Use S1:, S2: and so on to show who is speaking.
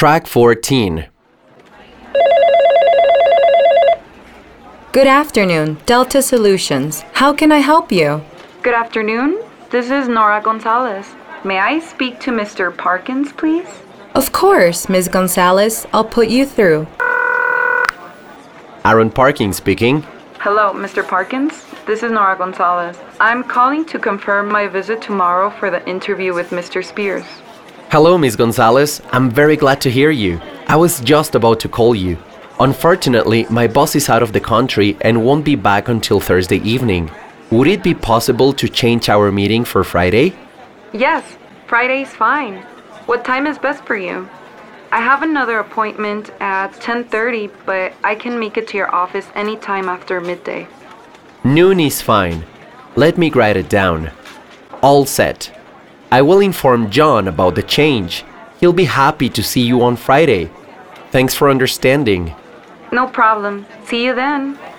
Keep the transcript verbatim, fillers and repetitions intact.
S1: Track fourteen.
S2: Good afternoon, Delta Solutions. How can I help you?
S3: Good afternoon. This is Nora Gonzalez. May I speak to Mister Parkins, please?
S2: Of course, Miz Gonzalez. I'll put you through.
S1: Aaron Parking speaking.
S3: Hello, Mister Parkins. This is Nora Gonzalez. I'm calling to confirm my visit tomorrow for the interview with Mister Spears.
S1: Hello, Miss Gonzalez. I'm very glad to hear you. I was just about to call you. Unfortunately, my boss is out of the country and won't be back until Thursday evening. Would it be possible to change our meeting for Friday?
S3: Yes, Friday's fine. What time is best for you? I have another appointment at ten thirty, but I can make it to your office anytime after midday.
S1: Noon is fine. Let me write it down. All set. I will inform John about the change. He'll be happy to see you on Friday. Thanks for understanding.
S3: No problem. See you then.